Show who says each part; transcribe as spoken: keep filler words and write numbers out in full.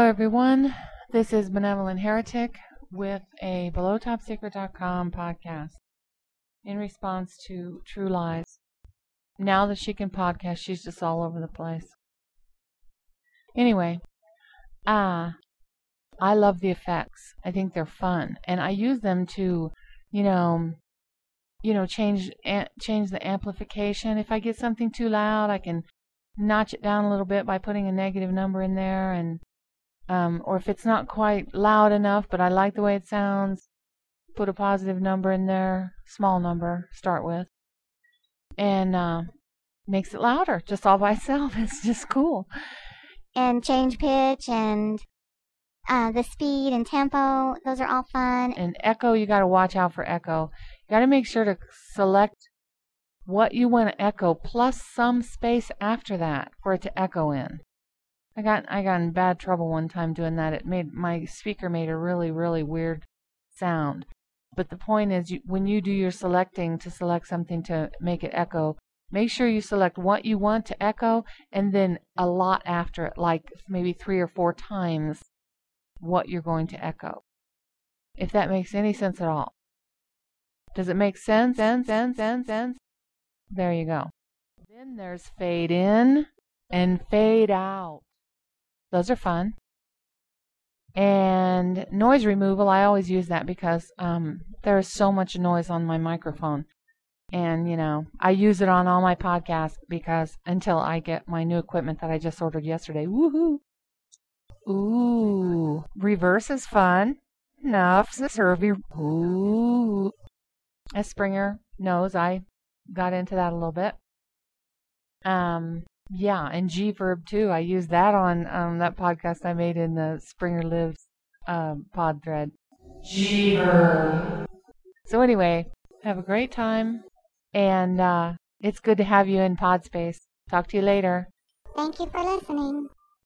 Speaker 1: everyone. This is Benevolent Heretic with a below top secret dot com podcast in response to True Lies. Now that she can podcast, she's just all over the place. Anyway, ah, I love the effects. I think they're fun, and I use them to, you know, you know, change a- change the amplification. If I get something too loud, I can notch it down a little bit by putting a negative number in there, and um, or if it's not quite loud enough, but I like the way it sounds, put a positive number in there, small number, start with, and uh, makes it louder just all by itself. It's just cool.
Speaker 2: And change pitch and uh, the speed and tempo, those are all fun.
Speaker 1: And echo, you got to watch out for echo. You got to make sure to select what you want to echo plus some space after that for it to echo in. I got I got in bad trouble one time doing that. It made my speaker made a really really weird sound. But the point is, you, when you do your selecting to select something to make it echo, make sure you select what you want to echo and then a lot after it, like maybe three or four times what you're going to echo. If that makes any sense at all. Does it make sense? Sense, sense, sense, sense? There you go. Then there's fade in and fade out. Those are fun. And noise removal, I always use that because um, there is so much noise on my microphone. And, you know, I use it on all my podcasts because until I get my new equipment that I just ordered yesterday. Woohoo! Ooh, reverse is fun. Enough, Servy. Ooh. As Springer knows, I got into that a little bit. Um, yeah, and G-Verb too. I used that on um, that podcast I made in the Springer Lives um, pod thread. G-Verb. So anyway, have a great time, and uh, it's good to have you in pod space. Talk to you later.
Speaker 2: Thank you for listening.